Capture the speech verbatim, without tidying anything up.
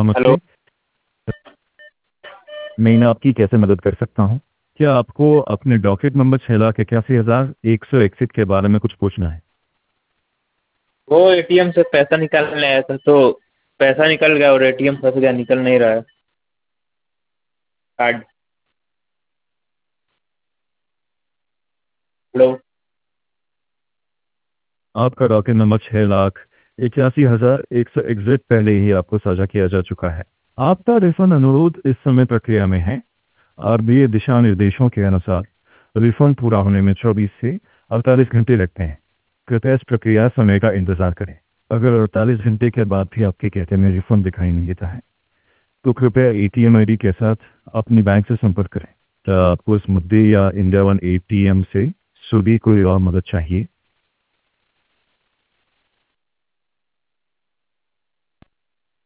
नमस्ते। हेलो। मैं आपकी कैसे मदद कर सकता हूँ? क्या आपको अपने डॉकेट नंबर छः लाख इक्यासी हज़ार एक सौ इकसठ के बारे में कुछ पूछना है? वो एटीएम से पैसा निकालने आया था, तो पैसा निकल गया और एटीएम फंस गया, निकल नहीं रहा है कार्ड। हेलो। आपका डॉकेट नंबर छः लाख इक्यासी हज़ार एक सौ इकसठ पहले ही आपको साझा किया जा चुका है। आपका रिफंड अनुरोध इस समय प्रक्रिया में है। आरबीआई दिशा निर्देशों के अनुसार रिफंड पूरा होने में चौबीस से अड़तालीस घंटे लगते हैं। कृपया इस प्रक्रिया समय का इंतजार करें। अगर अड़तालीस घंटे के बाद भी आपके खाते में रिफंड दिखाई नहीं देता है तो कृपया एटीएम आईडी के साथ अपनी बैंक से संपर्क करें। क्या आपको इस मुद्दे या इंडिया वन एटीएम से सभी कोई और मदद चाहिए?